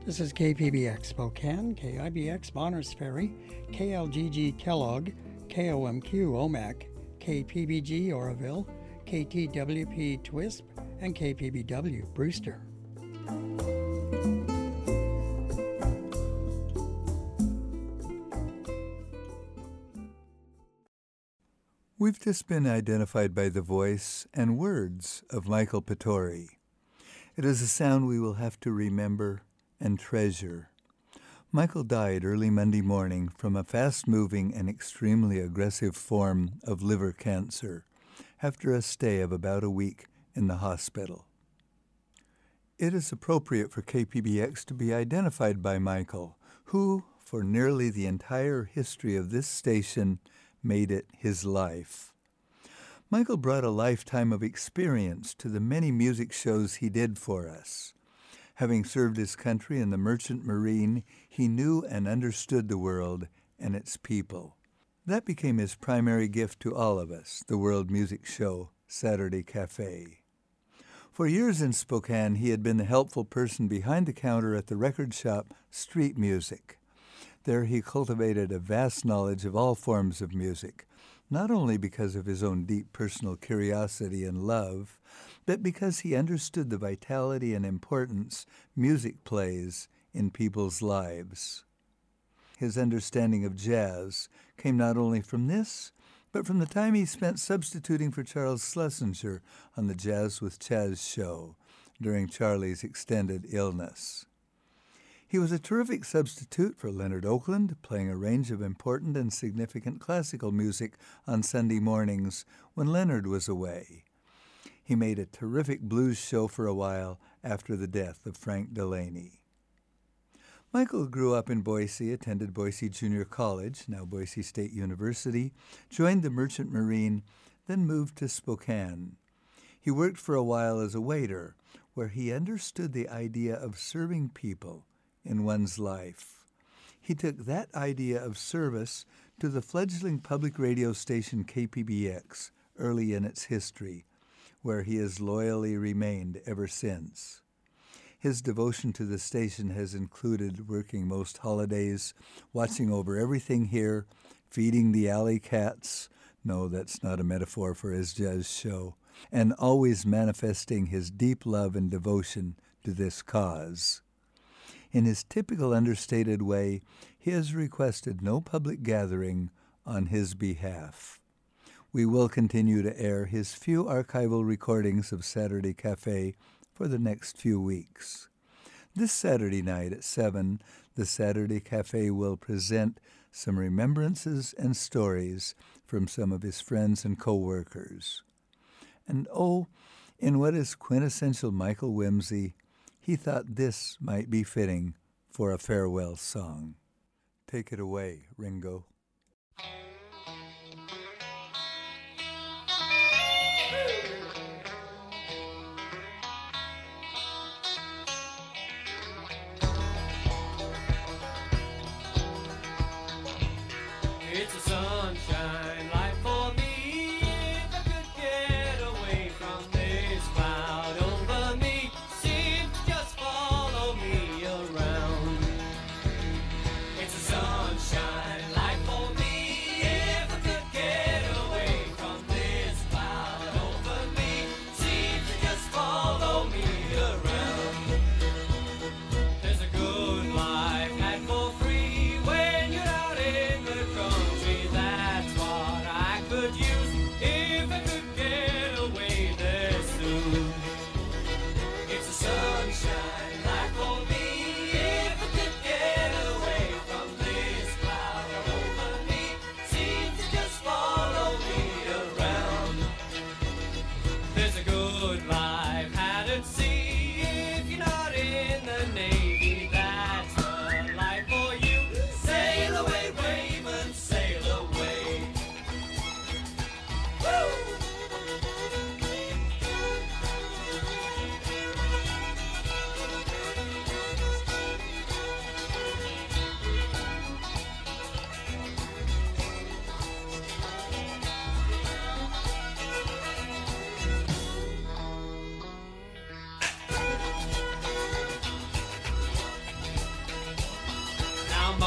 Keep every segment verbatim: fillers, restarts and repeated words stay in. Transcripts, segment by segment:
This is K P B X Spokane, K I B X Bonners Ferry, K L G G Kellogg, K O M Q Omak, K P B G Oroville, K T W P Twisp, and K P B W Brewster. We've just been identified by the voice and words of Michael Pittori. It is a sound we will have to remember and treasure. Michael died early Monday morning from a fast-moving and extremely aggressive form of liver cancer after a stay of about a week in the hospital. It is appropriate for K P B X to be identified by Michael, who, for nearly the entire history of this station, made it his life. Michael brought a lifetime of experience to the many music shows he did for us. Having served his country in the Merchant Marine, he knew and understood the world and its people. That became his primary gift to all of us, the world music show, Saturday Cafe. For years in Spokane, he had been the helpful person behind the counter at the record shop Street Music. There he cultivated a vast knowledge of all forms of music, not only because of his own deep personal curiosity and love, but because he understood the vitality and importance music plays in people's lives. His understanding of jazz came not only from this, but from the time he spent substituting for Charles Schlesinger on the Jazz with Chaz show during Charlie's extended illness. He was a terrific substitute for Leonard Oakland, playing a range of important and significant classical music on Sunday mornings when Leonard was away. He made a terrific blues show for a while after the death of Frank Delaney. Michael grew up in Boise, attended Boise Junior College, now Boise State University, joined the Merchant Marine, then moved to Spokane. He worked for a while as a waiter, where he understood the idea of serving people in one's life. He took that idea of service to the fledgling public radio station K P B X early in its history, where he has loyally remained ever since. His devotion to the station has included working most holidays, watching over everything here, feeding the alley cats — no, that's not a metaphor for his jazz show — and always manifesting his deep love and devotion to this cause. In his typical understated way, he has requested no public gathering on his behalf. We will continue to air his few archival recordings of Saturday Cafe for the next few weeks. This Saturday night at seven, the Saturday Cafe will present some remembrances and stories from some of his friends and co-workers. And oh, in what is quintessential Michael whimsy, he thought this might be fitting for a farewell song. Take it away, Ringo. It's a sunshine life for me. If I could get away from this cloud over me, seem to just follow me around. It's a sunshine life for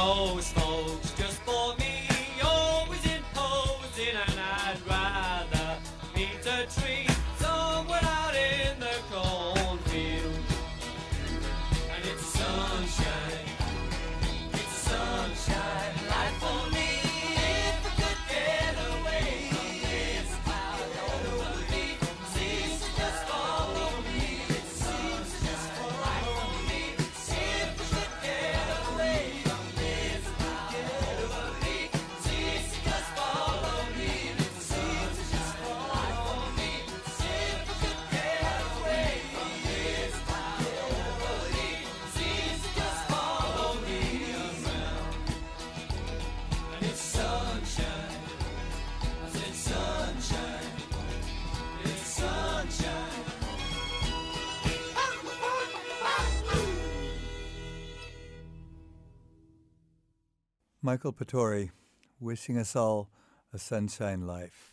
most folks just for me, always imposing, and I'd rather meet a tree somewhere out in the cornfield. And it's sunshine, it's sunshine, life for me. If I could get away from this cloud over me, seems to just follow me. It seems to just follow me. If I could get away from this cloud over me, seems to just follow me. It seems to just follow me. If I could get away from this cloud over me, seems to just follow me around. And it's sunshine, I said sunshine, it's sunshine. Michael Pittori, wishing us all a sunshine life.